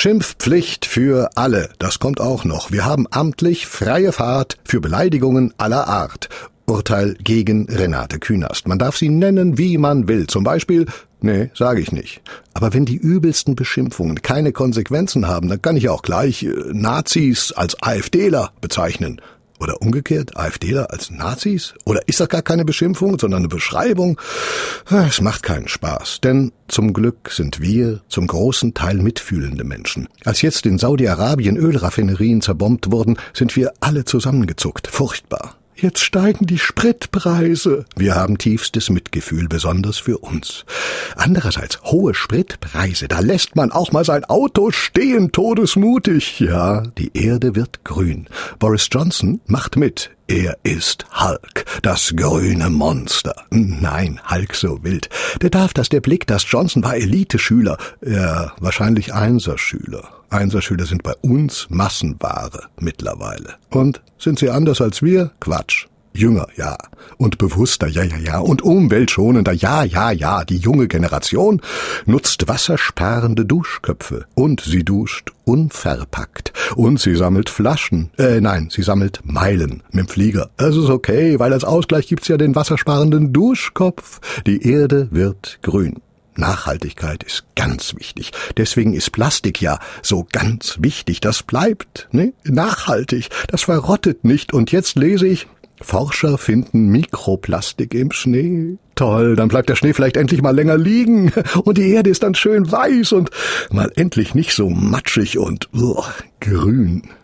Schimpfpflicht für alle, das kommt auch noch. Wir haben amtlich freie Fahrt für Beleidigungen aller Art. Urteil gegen Renate Künast. Man darf sie nennen, wie man will. Zum Beispiel, nee, sage ich nicht. Aber wenn die übelsten Beschimpfungen keine Konsequenzen haben, dann kann ich auch gleich Nazis als AfDler bezeichnen. Oder umgekehrt, AfDler als Nazis? Oder ist das gar keine Beschimpfung, sondern eine Beschreibung? Es macht keinen Spaß, denn zum Glück sind wir zum großen Teil mitfühlende Menschen. Als jetzt in Saudi-Arabien Ölraffinerien zerbombt wurden, sind wir alle zusammengezuckt. Furchtbar. Jetzt steigen die Spritpreise. Wir haben tiefstes Mitgefühl, besonders für uns. Andererseits, hohe Spritpreise, da lässt man auch mal sein Auto stehen, todesmutig. Ja, die Erde wird grün. Boris Johnson macht mit. Er ist Hulk, das grüne Monster. Nein, Hulk so wild. Der darf das, der Blick, dass Johnson war Eliteschüler. Ja, wahrscheinlich Einserschüler. Einserschüler sind bei uns Massenware mittlerweile. Und sind sie anders als wir? Quatsch. Jünger, ja. Und bewusster, ja. Und umweltschonender, ja. Die junge Generation nutzt wassersparende Duschköpfe. Und sie duscht unverpackt. Und sie sammelt Flaschen. Sie sammelt Meilen mit dem Flieger. Das ist okay, weil als Ausgleich gibt's ja den wassersparenden Duschkopf. Die Erde wird grün. Nachhaltigkeit ist ganz wichtig. Deswegen ist Plastik ja so ganz wichtig. Das bleibt, ne? Nachhaltig. Das verrottet nicht. Und jetzt lese ich, Forscher finden Mikroplastik im Schnee. Toll, dann bleibt der Schnee vielleicht endlich mal länger liegen. Und die Erde ist dann schön weiß und mal endlich nicht so matschig und grün.